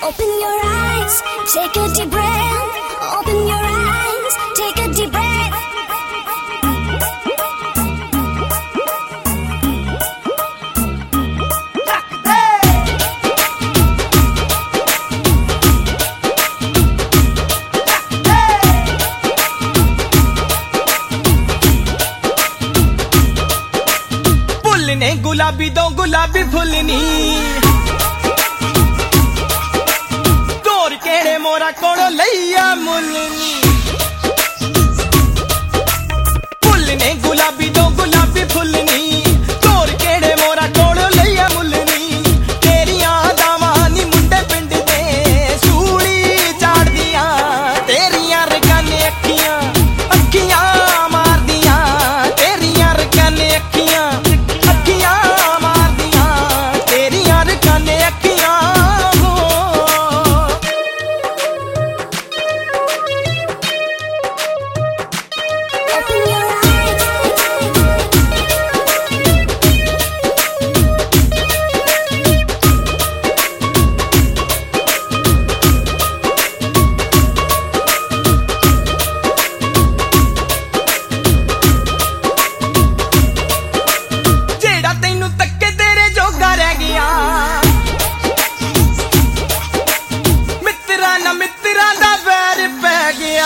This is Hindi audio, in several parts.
Open your eyes, take a deep breath. Open your eyes, take a deep breath. फुलने गुलाबी दो गुलाबी फुलनी मोरा कोड़ो लैया मुलनी फुलने गुलाबी दो गुलाबी फुलनी तोर केड़े मोरा कोड़ो लैया मुलनी तेरियां दावानी मुंडे पिंड दे सूली चाड़ दिया तेरियां रकाने अखियां अखियां मार दिया तेरियां रकाने अखियां अखियां मार दिया तेरियां रकाने अखियां मित्रा दा वैर पै गया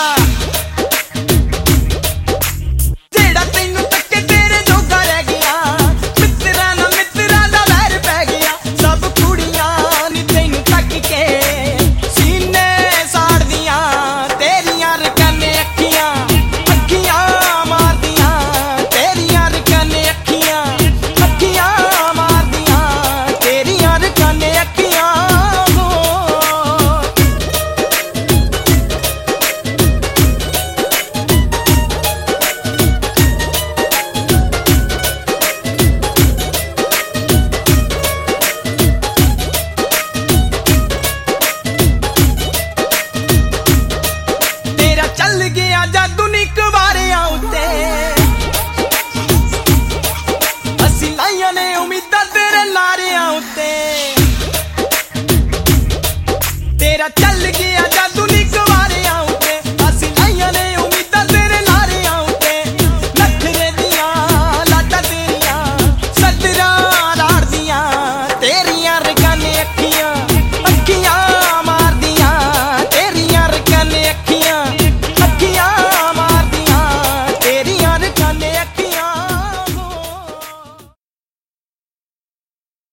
जेड़ा तैनू तक्के तेरे जोगा रह गया मित्रा दा वैर पै गया सब कुड़ियां नी तैनू तक के सीने साड़ दियां तेरियां रकाने अखियां अखियां मार दियां तेरियां रकाने अखियां अखियां मार दियां तेरियां रकाने अखियां चल गया जादू निक बारियां उत्ते असी लाइयां ने उम्मीदां तेरे लारियां उत्ते तेरा चल गया